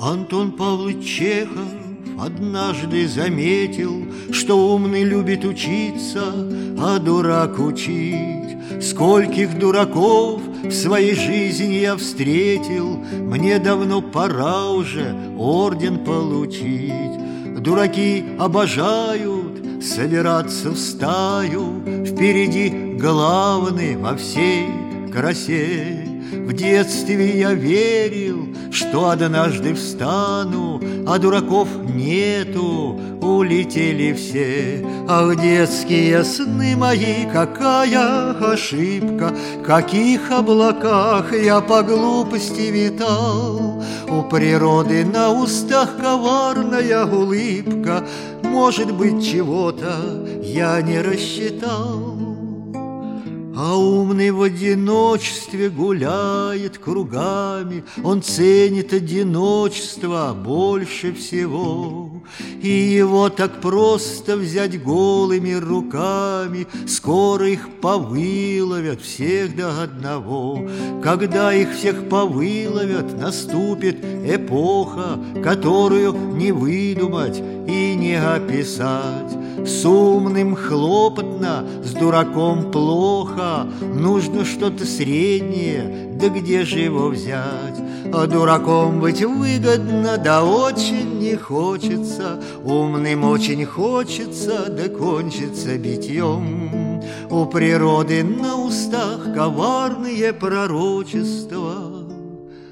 Антон Павлович Чехов однажды заметил, что умный любит учиться, а дурак учить. Скольких дураков в своей жизни я встретил, мне давно пора уже орден получить. Дураки обожают собираться в стаю, впереди главный во всей красе. В детстве я верил, что однажды встану, а дураков нету, улетели все. Ах, детские сны мои, какая ошибка, в каких облаках я по глупости витал. У природы на устах коварная улыбка, может быть, чего-то я не рассчитал. А умный в одиночестве гуляет кругами, он ценит одиночество больше всего. И его так просто взять голыми руками, скоро их повыловят всех до одного. Когда их всех повыловят, наступит эпоха, которую не выдумать и не описать. С умным хлопотно, с дураком плохо, нужно что-то среднее, да где же его взять? А дураком быть выгодно, да очень не хочется, умным очень хочется, да кончится битьем. У природы на устах коварные пророчества,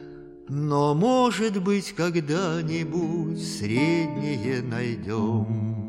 но, может быть, когда-нибудь среднее найдем.